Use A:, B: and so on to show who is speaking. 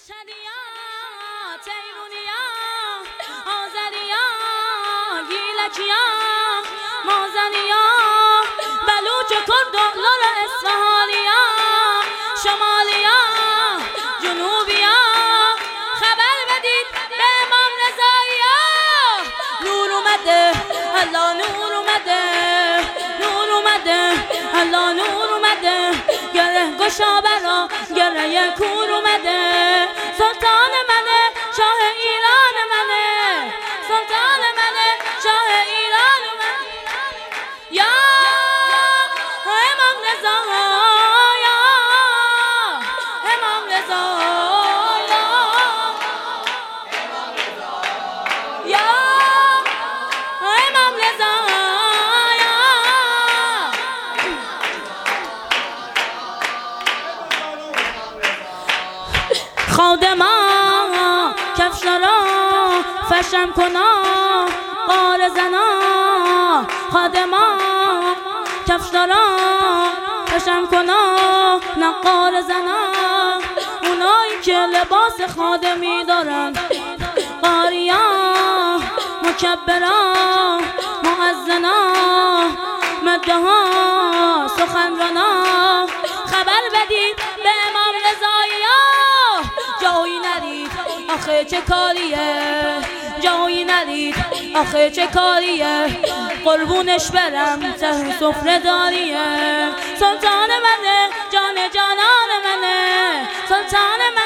A: مشهدیا، تیمونیا، آذریا، گیلکیا، مازنیا، بلوچ و کرد و لور اصفهانیا، شمالیا، جنوبیا، خبر بدید به امام رضاییا. نور اومده، الله نور اومده، نور اومده، الله نور اومده، گره گشا برا گره کور اومده. سلطان منه، شاه ایران منه، سلطان منه، شاه ایران منه. یا امام رضا، یا امام رضا، یا امام رضا، خادما کفشارا فشم کنا قار زنا، خادما کفشارا فشم کنا نقار زنا. اونایی که لباس خادمی دارن، قاریا، مکبرا، مؤذنا، مده ها، سخنرانا، خبر بدید به امام رضاییا. جایی ندید آخه چه کاریه، جایی ندید آخه چه کاریه، قربونش برم ته سفره داریه. سلطان منه، جان جانان منه، سلطان منه.